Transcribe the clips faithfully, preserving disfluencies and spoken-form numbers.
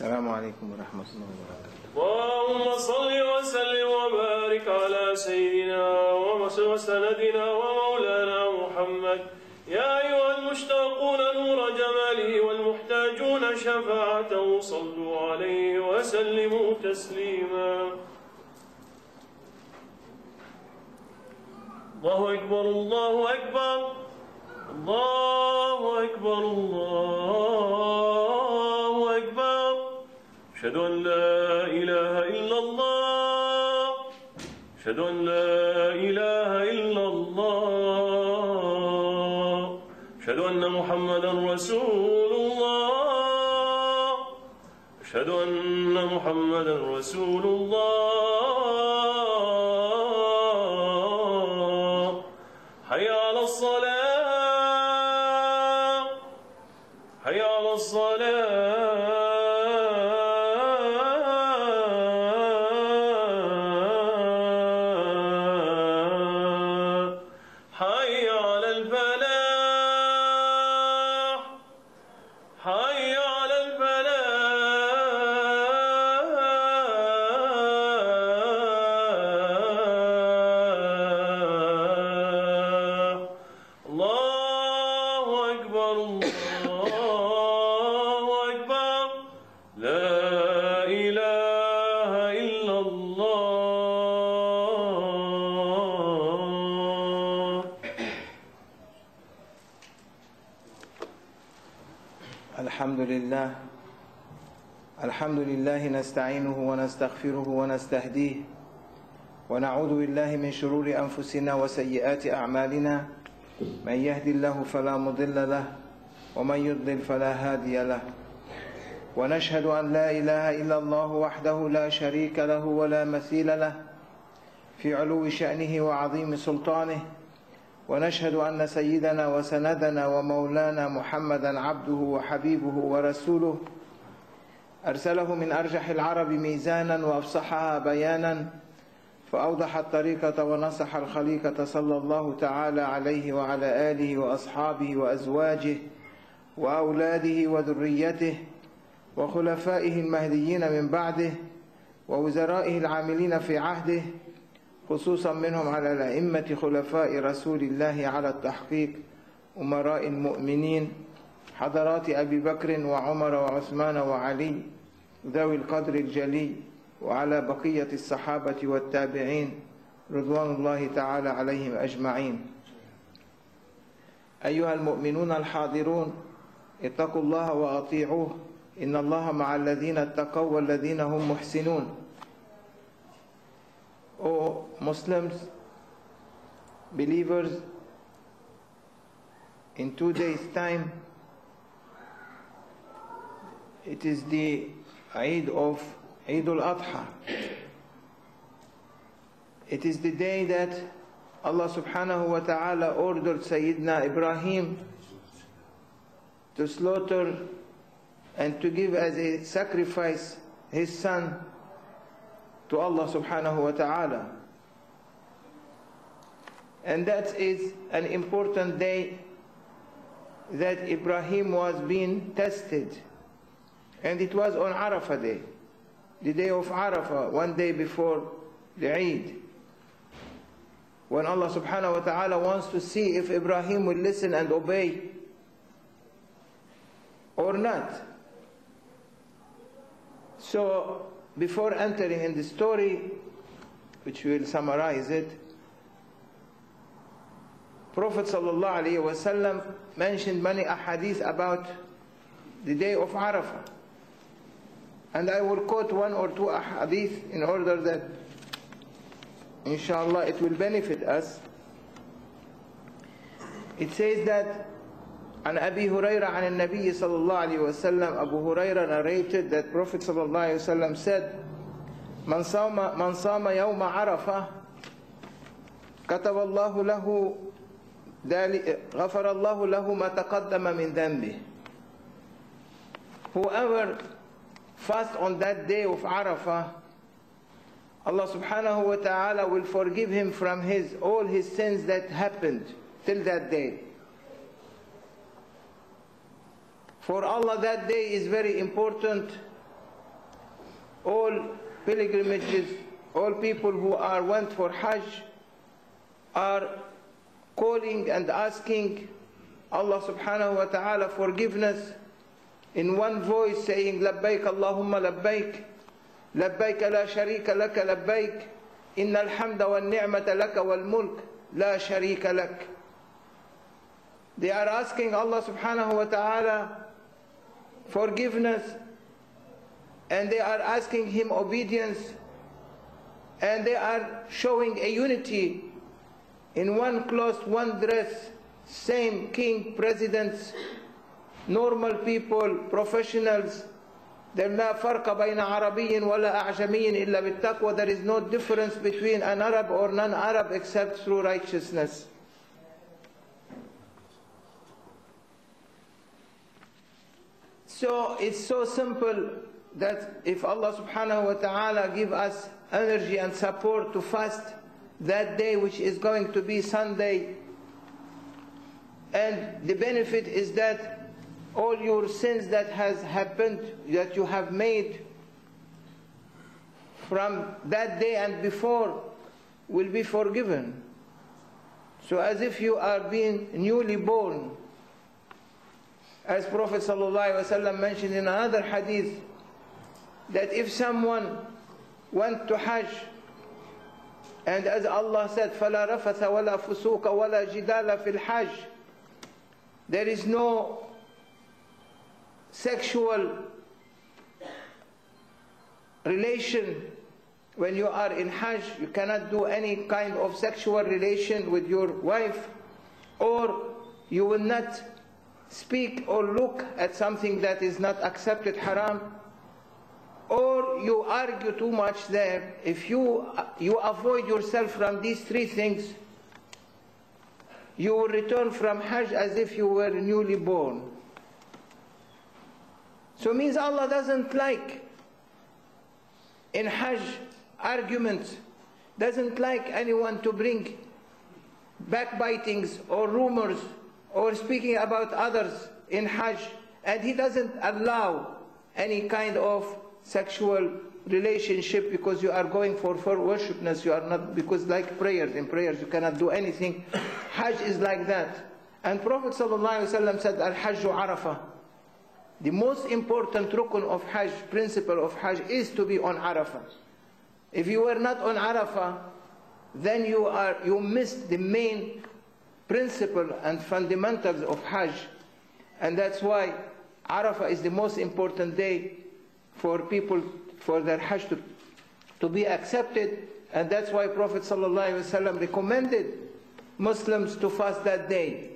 السلام عليكم ورحمة الله وبركاته. اللهم صل وسلم وبارك على سيدنا وسندنا ومولانا محمد. يا أيها المشتاقون نور جماله والمحتاجون شفاعته صلوا عليه وسلموا تسليما. الله أكبر الله أكبر الله أكبر الله أكبر. أشهد أن لا إله إلا الله أشهد أن لا إله إلا الله أشهد أن محمدا رسول الله أشهد أن محمدا رسول الله. حي على الصلاة حي على الصلاة. حي على الفلاح حي على الفلاح. الله أكبر الله أكبر. لا إله إلا الله. الحمد لله الحمد لله نستعينه ونستغفره ونستهديه ونعوذ بالله من شرور أنفسنا وسيئات أعمالنا. من يهد الله فلا مضل له ومن يضلل فلا هادي له. ونشهد أن لا إله إلا الله وحده لا شريك له ولا مثيل له في علو شأنه وعظيم سلطانه. ونشهد أن سيدنا وسندنا ومولانا محمدا عبده وحبيبه ورسوله أرسله من أرجح العرب ميزانا وأفصحها بيانا فأوضح الطريقة ونصح الخليقة صلى الله تعالى عليه وعلى آله وأصحابه وأزواجه وأولاده وذريته وخلفائه المهديين من بعده ووزرائه العاملين في عهده، خصوصا منهم على الأئمة خلفاء رسول الله على التحقيق أمراء المؤمنين حضرات أبي بكر وعمر وعثمان وعلي ذوي القدر الجلي، وعلى بقية الصحابة والتابعين رضوان الله تعالى عليهم أجمعين. أيها المؤمنون الحاضرون، اتقوا الله وأطيعوه، إن الله مع الذين اتقوا والذين هم محسنون. O Muslims, believers, in two days' time, it is the Eid of Eid al-Adha. It is the day that Allah subhanahu wa ta'ala ordered Sayyidina Ibrahim to slaughter and to give as a sacrifice his son to Allah subhanahu wa ta'ala. And that is an important day that Ibrahim was being tested. And it was on Arafah day, the day of Arafah, one day before the Eid, when Allah subhanahu wa ta'ala wants to see if Ibrahim will listen and obey or not. So before entering in the story, which we will summarize it, Prophet sallallahu alaihi wasallam mentioned many ahadith about the day of Arafah. And I will quote one or two ahadith in order that inshallah it will benefit us. It says that عن أبي هريرة عن النبي صلى الله عليه وسلم, Abu Huraira narrated that Prophet صلى الله عليه وسلم said, من صام من صام يوم عرفة كتب الله له غفر الله له ما تقدم من ذنبه. Whoever fast on that day of Arafah, Allah subhanahu wa ta'ala will forgive him from his all his sins that happened till that day. For Allah, that day is very important all pilgrimages, all people who are went for Hajj are calling and asking Allah subhanahu wa ta'ala forgiveness in one voice, saying labbaik Allahumma labbaik, labbaik la sharika laka labbaik, inna alhamda wal ni'mata laka wal mulk la sharika lak. They are asking Allah subhanahu wa ta'ala forgiveness, and they are asking Him obedience, and they are showing a unity in one cloth, one dress, same king, presidents, normal people, professionals. There لا فرق بين عربي ولا أعجمي إلا بالتقوى. There is no difference between an Arab or non-Arab except through righteousness. So it's so simple that if Allah subhanahu wa ta'ala give us energy and support to fast that day, which is going to be Sunday, and the benefit is that all your sins that has happened, that you have made from that day and before, will be forgiven. So as if you are being newly born. As Prophet ﷺ mentioned in another hadith, that if someone went to Hajj, and as Allah said, فَلَا رَفَثَ وَلَا فُسُوقَ وَلَا جِدَالَ فِي الْحَجِّ, there is no sexual relation when you are in Hajj. You cannot do any kind of sexual relation with your wife, or you will not speak or look at something that is not accepted, haram, or you argue too much there. If you, you avoid yourself from these three things, you will return from Hajj as if you were newly born. So it means Allah doesn't like in Hajj arguments, doesn't like anyone to bring backbitings or rumors or speaking about others in Hajj, and He doesn't allow any kind of sexual relationship, because you are going for, for worshipness. You are not, because like prayers, in prayers you cannot do anything. Hajj is like that. And Prophet ﷺ said, Al-Hajju Arafah. The most important rukun of Hajj, principle of Hajj, is to be on Arafah. If you were not on Arafah, then you are you missed the main principle and fundamentals of Hajj. And that's why Arafah is the most important day for people, for their Hajj to, to be accepted. And that's why Prophet ﷺ recommended Muslims to fast that day.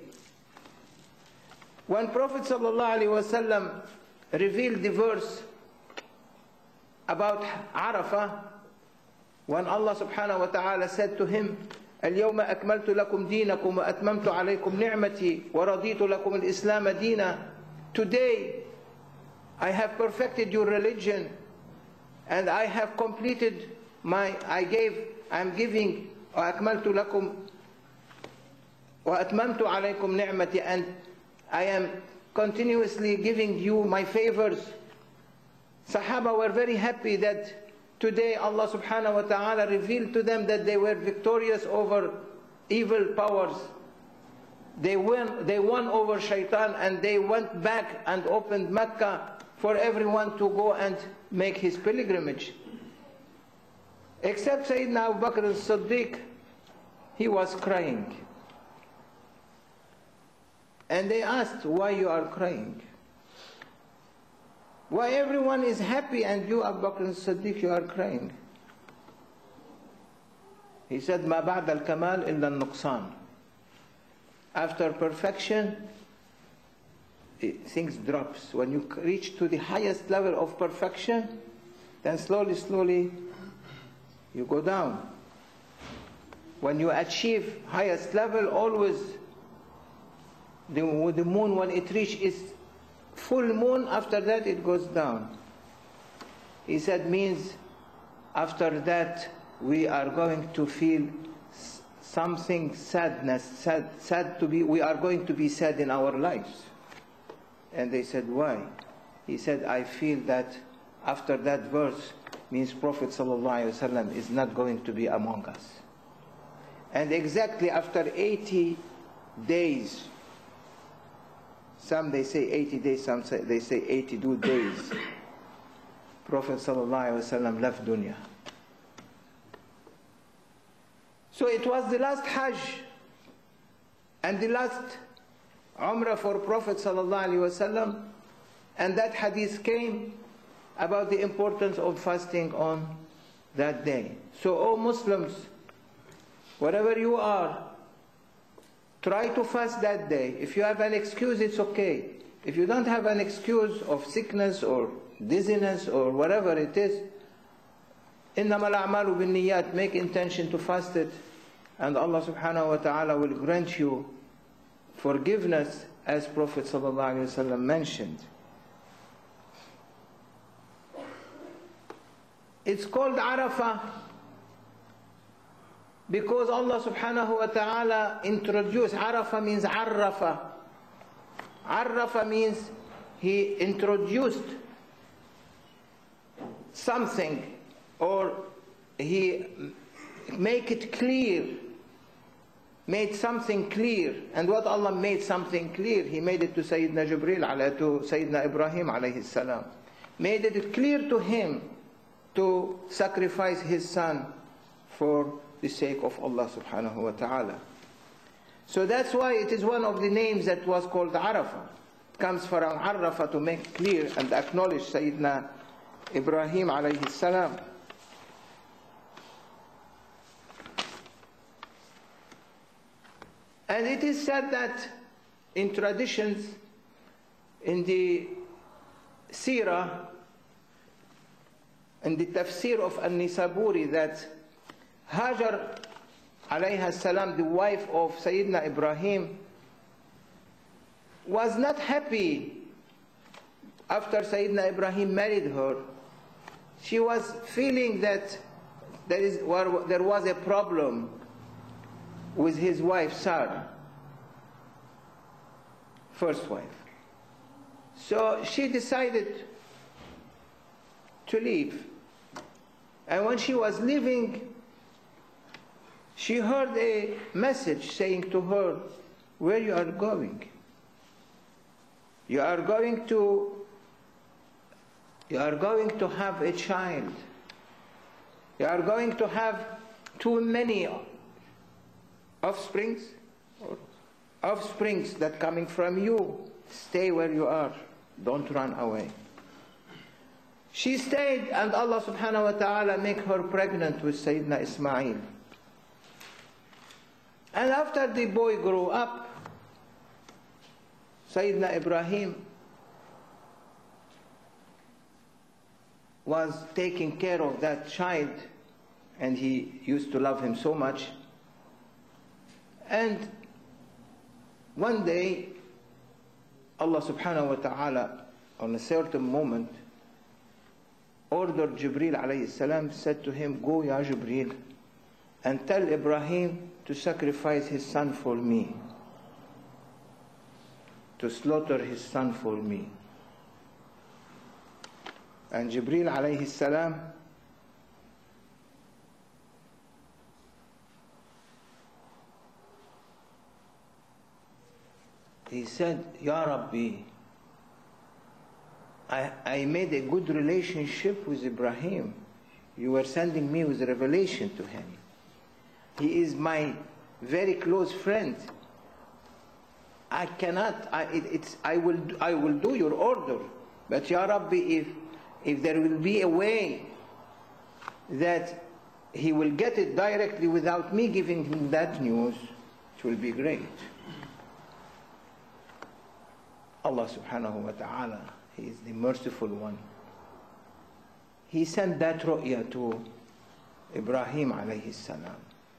When Prophet ﷺ revealed the verse about Arafah, when Allah subhanahu wa ta'ala said to him, اليوم أكملت لكم دينكم وأتممت عليكم نعمتي ورضيت لكم الإسلام دينا. Today I have perfected your religion, and I have completed my, I gave, I'm giving, وأكملت لكم وأتممت عليكم نعمتي, and I am continuously giving you my favors. Sahaba were very happy that today Allah subhanahu wa ta'ala revealed to them that they were victorious over evil powers. They won, they won over shaitan, and they went back and opened Mecca for everyone to go and make his pilgrimage. Except Sayyidina Abu Bakr as-Siddiq, he was crying. And they asked, why you are crying? Why everyone is happy and you, Abu Bakr as-Siddiq, you are crying? He said, ما بعد الكمال إلا النقصان. After perfection, it, things drops. When you reach to the highest level of perfection, then slowly, slowly, you go down. When you achieve highest level, always, the, the moon, when it reaches full moon, after that it goes down. He said, means after that we are going to feel something sadness, sad, sad to be, we are going to be sad in our lives. And they said, why? He said, I feel that after that verse, means Prophet ﷺ is not going to be among us. And exactly after eighty days, some they say eighty days, some say, they say eighty-two days, Prophet ﷺ left dunya. So it was the last Hajj and the last Umrah for Prophet ﷺ, and that hadith came about the importance of fasting on that day. So all Muslims, wherever you are, try to fast that day. If you have an excuse, it's okay. If you don't have an excuse of sickness or dizziness or whatever it is, إِنَّمَا الْأَعْمَالُ بِالنِّيَّاتِ, make intention to fast it, and Allah subhanahu wa ta'ala will grant you forgiveness, as Prophet sallallahu alaihi wasallam mentioned. It's called Arafah because Allah subhanahu wa ta'ala introduced. Arafah means Arrafa. Arrafa means He introduced something, or He make it clear, made something clear. And what Allah made something clear, He made it to Sayyidina Jibreel, to Sayyidina Ibrahim alayhi salam. Made it clear to him to sacrifice his son for the sake of Allah subhanahu wa ta'ala. So that's why it is one of the names that was called Arafah. It comes from Arafah, to make clear and acknowledge Sayyidina Ibrahim alayhi salam. And it is said that in traditions, in the Seerah, in the tafsir of An-Nisaburi, that Hajar alayha salam, the wife of Sayyidina Ibrahim, was not happy after Sayyidina Ibrahim married her. She was feeling that there is there was a problem with his wife Sarah, first wife. So she decided to leave. And when she was leaving, she heard a message saying to her, where you are going? You are going to you are going to have a child. You are going to have too many offsprings, or offsprings that coming from you. Stay where you are. Don't run away. She stayed, and Allah subhanahu wa ta'ala make her pregnant with Sayyidina Ismail. And after the boy grew up, Sayyidina Ibrahim was taking care of that child, and he used to love him so much. And one day, Allah subhanahu wa ta'ala, on a certain moment, ordered Jibreel alayhi salam, said to him, go ya Jibreel, and tell Ibrahim to sacrifice his son for me, to slaughter his son for me. And Jibreel alayhi salam he said, Ya Rabbi, I, I made a good relationship with Ibrahim. You were sending me with revelation to him. He is my very close friend. I cannot, I, it, it's, I, will, I will do your order. But Ya Rabbi, if, if there will be a way that he will get it directly without me giving him that news, it will be great. Allah subhanahu wa ta'ala, He is the merciful one. He sent that ru'ya to Ibrahim alayhi salam.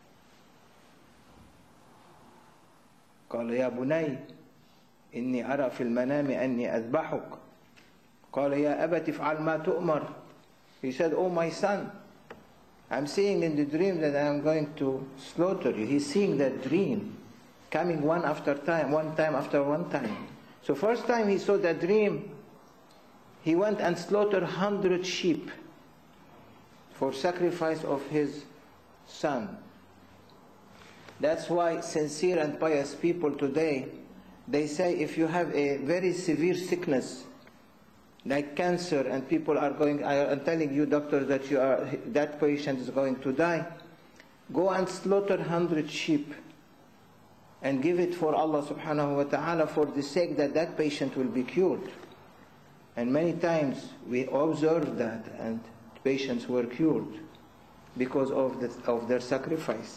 قال يا بني إني أرى في المنام أني أذبحك قال يا أبت افعل ما تؤمر. He said, oh my son, I'm seeing in the dream that I am going to slaughter you. He's seeing that dream coming one after time, one time after one time. So first time he saw that dream, he went and slaughtered hundred sheep. for sacrifice of his son. That's why sincere and pious people today, they say if you have a very severe sickness, like cancer, and people are going, I am telling you, doctor, that you are, that patient is going to die, go and slaughter hundred sheep and give it for Allah subhanahu wa ta'ala for the sake that that patient will be cured. And many times we observed that, and patients were cured because of, the, of their sacrifice.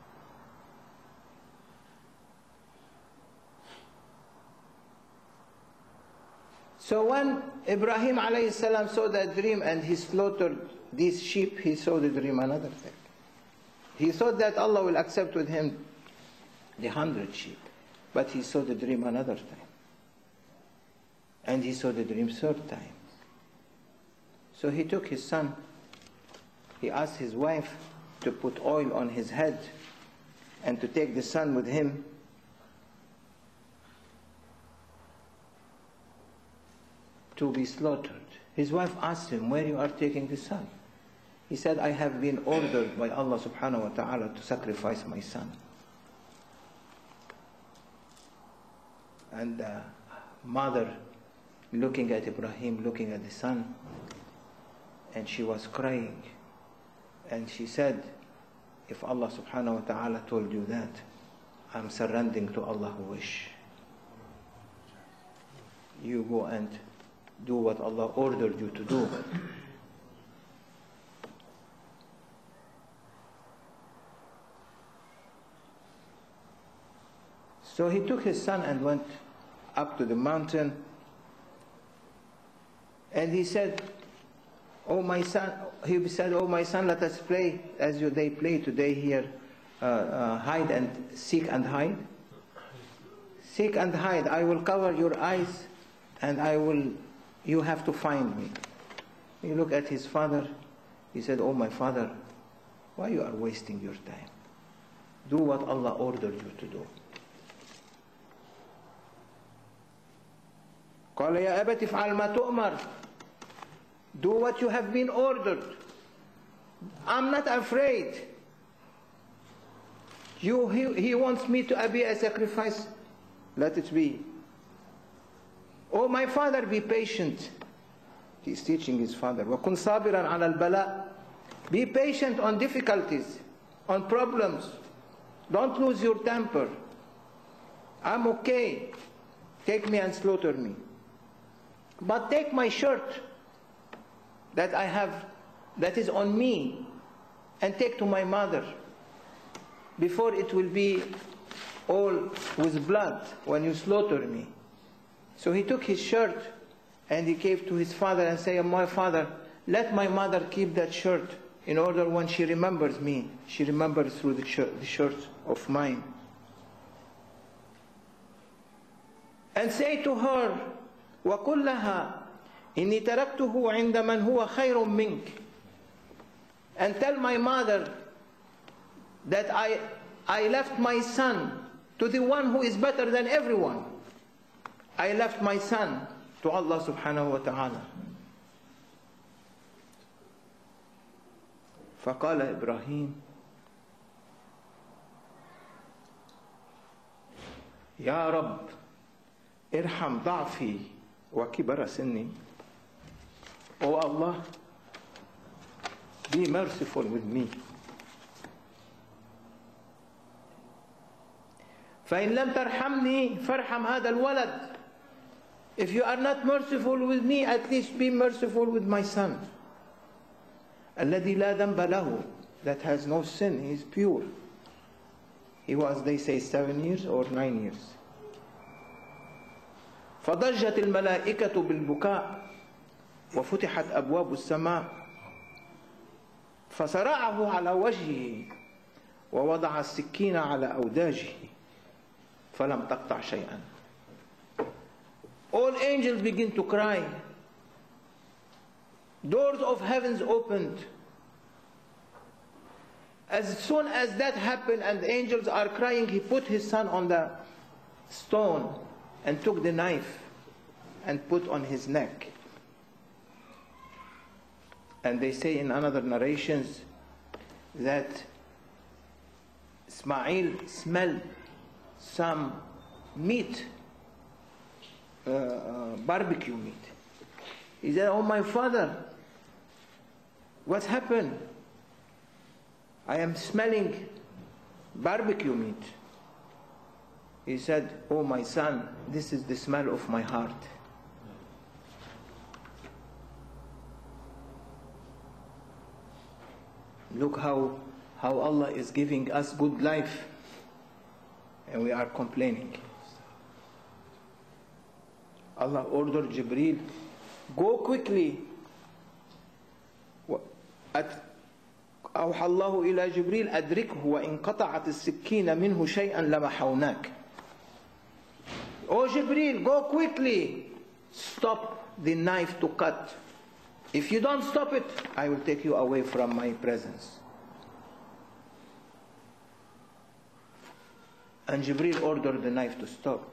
So when Ibrahim alayhi salam saw that dream and he slaughtered these sheep, he saw the dream another thing. He thought that Allah will accept with him the hundred sheep, but he saw the dream another time. And he saw the dream third time. So he took his son, he asked his wife to put oil on his head and to take the son with him. To be slaughtered. His wife asked him, where you are taking the son? He said, I have been ordered by Allah subhanahu wa ta'ala to sacrifice my son. And the mother looking at Ibrahim, looking at the son, and she was crying. And she said, if Allah subhanahu wa ta'ala told you that, I'm surrendering to Allah's wish. You go and do what Allah ordered you to do. So he took his son and went up to the mountain, and he said, oh my son, he said, oh my son, let us play as you they play today here, uh, uh, hide and seek and hide. Seek and hide. I will cover your eyes, and I will, you have to find me. He looked at his father. He said, oh my father, why you are wasting your time? Do what Allah ordered you to do. قال يا أبت افعل ما تؤمر. Do what you have been ordered. I'm not afraid. You, he, he wants me to be a sacrifice. Let it be. Oh my father, be patient. He's teaching his father. وَكُنْ صَابِرًا عَلَى الْبَلَاءِ. Be patient on difficulties, on problems. Don't lose your temper. I'm okay. Take me and slaughter me. But take my shirt that I have, that is on me, and take to my mother before it will be all with blood when you slaughter me. So he took his shirt and he gave to his father and said, my father, let my mother keep that shirt in order when she remembers me, she remembers through the shirt, the shirt of mine. And say to her, وَقُلْ لَهَا إِنِّي تَرَكْتُهُ عِنْدَ مَنْ هُوَ خَيْرٌ مِنْكَ. And tell my mother that I, I left my son to the one who is better than everyone. I left my son to Allah subhanahu wa ta'ala. فقال إبراهيم يا رب ارحم ضعفي وكبر سني. Oh Allah, be merciful with me. فإن لم ترحمني فارحم هذا الولد. If you are not merciful with me, at least be merciful with my son. الذي لا ذنب له, that has no sin, he is pure. He was, they say, seven years or nine years. فضجت الملائكة بالبكاء وفتحت أبواب السماء فصرعه على وجهه ووضع السكين على أوداجه فلم تقطع شيئا. All angels begin to cry. Doors of heavens opened. As soon as that happened and the angels are crying, he put his son on the stone and took the knife and put on his neck. And they say in another narrations that Ismail smelled some meat, uh, uh, barbecue meat. He said, "Oh my father, what happened? I am smelling barbecue meat." He said, "Oh my son, this is the smell of my heart." Look how, how Allah is giving us good life and we are complaining. Allah ordered Jibreel, "Go quickly." أوحى الله إلى جبريل أدركه وإن قطعت السكين منه شيئا لمحوناك. Oh Jibreel, go quickly, stop the knife to cut. If you don't stop it, I will take you away from my presence. And Jibreel ordered the knife to stop.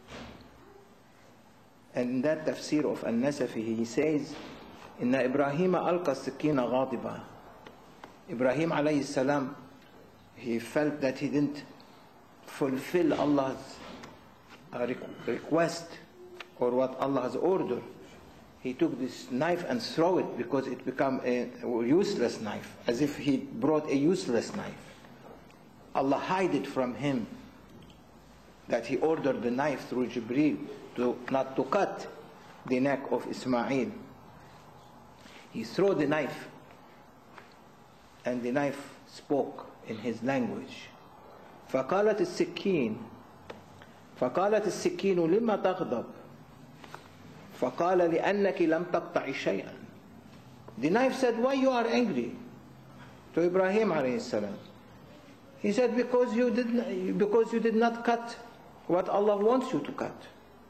And in that tafsir of An-Nasafi, he says, "Inna Ibrahim alqa as-sikina ghadiba." Ibrahim alayhi salam, he felt that he didn't fulfill Allah's request or what Allah has ordered. He took this knife and threw it because it became a useless knife, as if he brought a useless knife. Allah hid it from him, that he ordered the knife through Jibreel to not to cut the neck of Ismail. He threw the knife, and the knife spoke in his language. فقالت السكين فقالت السكين لما تغضب فقال لأنك لم تقطع شيئا. The knife said, "Why you are angry?" To Ibrahim alayhi salam. He said, because you did not, because you did not cut what Allah wants you to cut.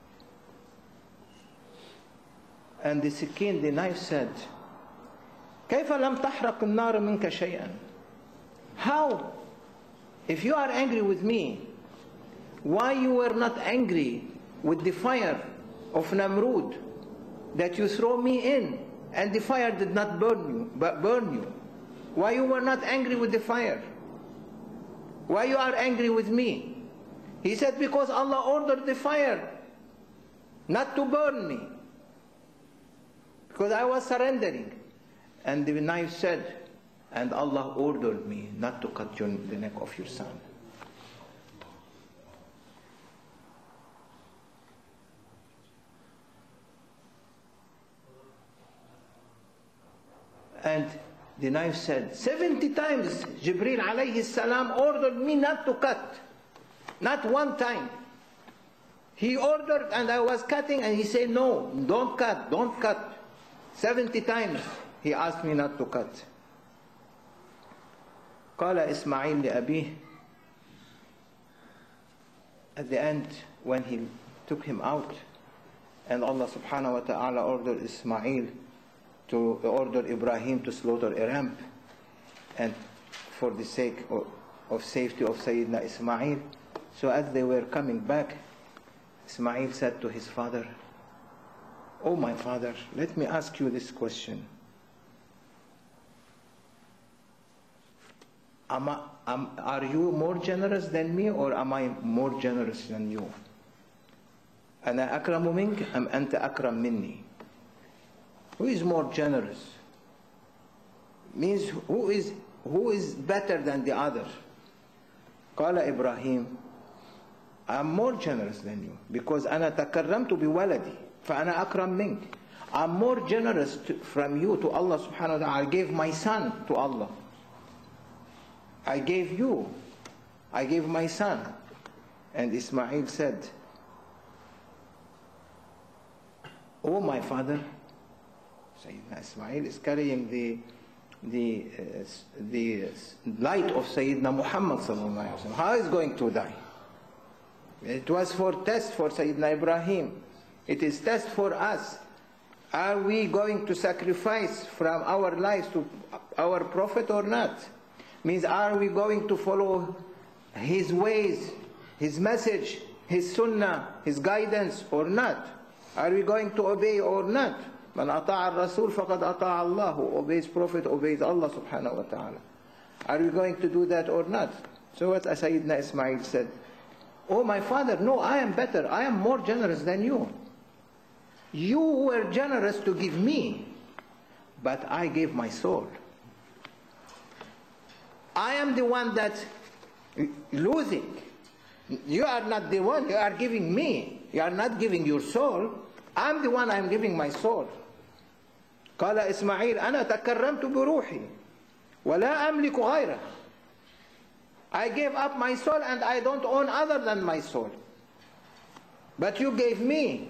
And the sikin, the knife said, كيف لم تحرق النار منك شيئا? How? If you are angry with me, why you were not angry with the fire of Namrud that you throw me in and the fire did not burn you, but burn you? Why you were not angry with the fire? Why you are angry with me? He said, because Allah ordered the fire not to burn me, because I was surrendering. And the knife said, and Allah ordered me not to cut your, the neck of your son. And the knife said, seventy times Jibreel alayhi salam ordered me not to cut. Not one time. He ordered and I was cutting and he said, no, don't cut, don't cut. seventy times he asked me not to cut. قال إسماعيل لأبيه. At the end, when he took him out, and Allah subhanahu wa ta'ala ordered Ismail to order Ibrahim to slaughter a ram, and for the sake of, of safety of Sayyidina Ismail. So as they were coming back, Ismail said to his father, "Oh my father, let me ask you this question. Am I, am, are you more generous than me, or am I more generous than you? أنا أكرم منك أم أنت أكرم مني?" Who is more generous? Means who is who is better than the other? قال إبراهيم, I'm more generous than you, because أنا تكرمت بولدي فأنا أكرم منك. I'm more generous to, from you to Allah subhanahu wa ta'ala. I gave my son to Allah. I gave you. I gave my son. And Ismail said, "Oh my father," Sayyidina Ismail is carrying the the uh, the light of Sayyidina Muhammad sallallahu alaihi wasallam. How is going to die? It was for test for Sayyidina Ibrahim. It is test for us. Are we going to sacrifice from our lives to our prophet or not? Means, are we going to follow his ways, his message, his sunnah, his guidance or not? Are we going to obey or not? Man ata'a al-Rasul faqad ata'a Allah. Who obeys Prophet obeys Allah subhanahu wa ta'ala. Are we going to do that or not? So what Sayyidina Ismail said, oh my father, no, I am better. I am more generous than you. You were generous to give me, but I gave my soul. I am the one that's losing. You are not the one. You are giving me. You are not giving your soul. I'm the one. I'm giving my soul. قال إسماعيل أنا تكرمت بروحي ولا أملك غيره. I gave up my soul and I don't own other than my soul. But you gave me.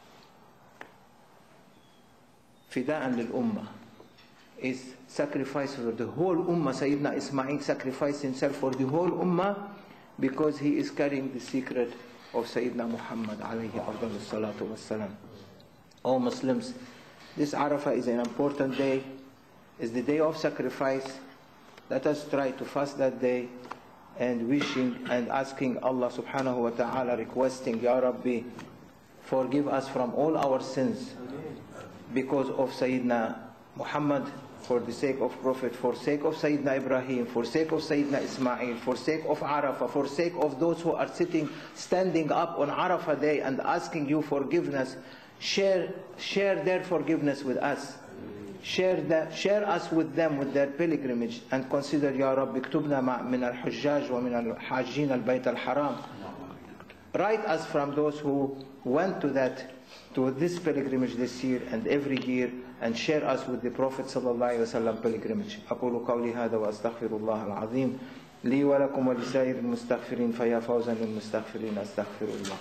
فداء للأمة is sacrifice for the whole ummah. Sayyidina Ismail sacrificed himself for the whole ummah because he is carrying the secret of Sayyidina Muhammad alayhi afdalus salatu wassalam. O Muslims, this Arafah is an important day. It's the day of sacrifice. Let us try to fast that day and wishing and asking Allah subhanahu wa ta'ala, requesting, Ya Rabbi, forgive us from all our sins because of Sayyidina Muhammad, for the sake of Prophet, for sake of Sayyidina Ibrahim, for sake of Sayyidina Ismail, for sake of Arafah, for sake of those who are sitting, standing up on Arafah day and asking you forgiveness. Share, share their forgiveness with us. Share, that, share us with them with their pilgrimage and consider, Ya Rabbi, اكتبنا من الحجاج ومن الحاجين البيت الحرام. Write us from those who went to that, to this pilgrimage this year and every year, and share us with the Prophet sallallahu alaihi wasallam pilgrimage. أقول قولي هذا وأستغفر الله العظيم لي ولكم ولسائر المستغفرين فيا فوزا للمستغفرين أستغفر الله.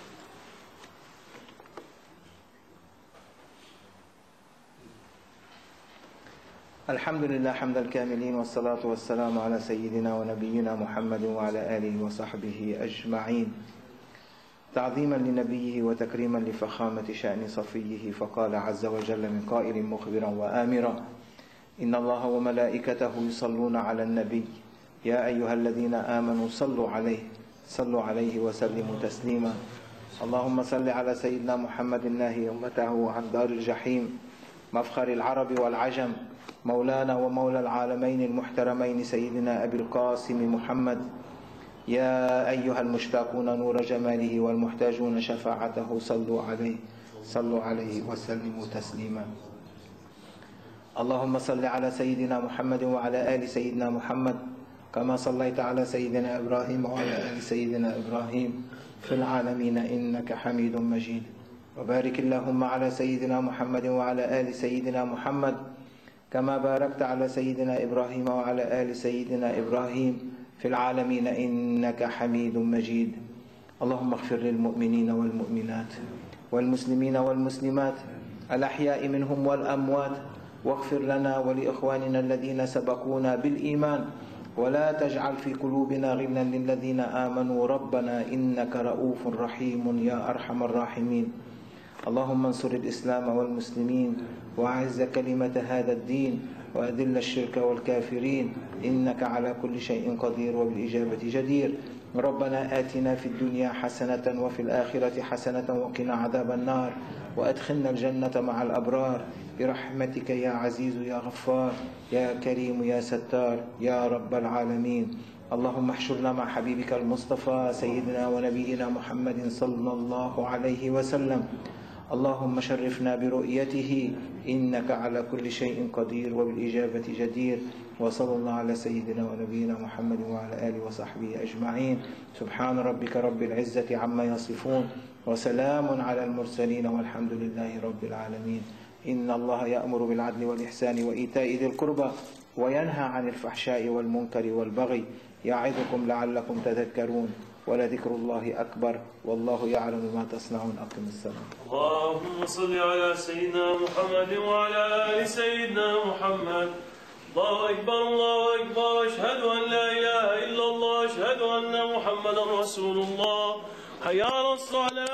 الحمد لله حمد الكاملين والصلاة والسلام على سيدنا ونبينا محمد وعلى آله وصحبه أجمعين. تعظيما لنبيه وتكريما لفخامة شأن صفيه، فقال عز وجل من قائل مخبرا وآمرا إن الله وملائكته يصلون على النبي يا أيها الذين آمنوا صلوا عليه صلوا عليه وسلموا تسليما. اللهم صل على سيدنا محمد الناهي أمته عن دار الجحيم مفخر العرب والعجم مولانا ومولى العالمين المحترمين سيدنا أبي القاسم محمد. يا أيها المشتاقون نور جماله والمحتاجون شفاعته صلوا عليه صلوا عليه وسلموا تسليما. اللهم صل على سيدنا محمد وعلى آل سيدنا محمد كما صليت على سيدنا إبراهيم وعلى آل سيدنا إبراهيم في العالمين إنك حميد مجيد. وبارك اللهم على سيدنا محمد وعلى آل سيدنا محمد كما باركت على سيدنا إبراهيم وعلى آل سيدنا إبراهيم في العالمين إنك حميد مجيد. اللهم اغفر للمؤمنين والمؤمنات والمسلمين والمسلمات الأحياء منهم والأموات، واغفر لنا ولإخواننا الذين سبقونا بالإيمان، ولا تجعل في قلوبنا غلا للذين آمنوا ربنا إنك رؤوف رحيم يا أرحم الراحمين. اللهم انصر الإسلام والمسلمين وأعز كلمة هذا الدين وأذل الشرك والكافرين إنك على كل شيء قدير وبالإجابة جدير. ربنا آتنا في الدنيا حسنة وفي الآخرة حسنة وقنا عذاب النار وأدخلنا الجنة مع الأبرار برحمتك يا عزيز يا غفار يا كريم يا ستار يا رب العالمين. اللهم احشرنا مع حبيبك المصطفى سيدنا ونبينا محمد صلى الله عليه وسلم. اللهم شرفنا برؤيته إنك على كل شيء قدير وبالإجابة جدير. وصلى الله على سيدنا ونبينا محمد وعلى آله وصحبه أجمعين. سبحان ربك رب العزة عما يصفون وسلام على المرسلين والحمد لله رب العالمين. إن الله يأمر بالعدل والإحسان وإيتاء ذي القربى وينهى عن الفحشاء والمنكر والبغي يعظكم لعلكم تذكرون ولذكر الله أكبر والله يعلم ما تصنعون. أقم الصلاة. اللهم صل على سيدنا محمد وعلى آل سيدنا محمد. الله أكبر الله أكبر أشهد أن لا إله إلا الله أشهد أن محمدا رسول الله. حي على الصلاة.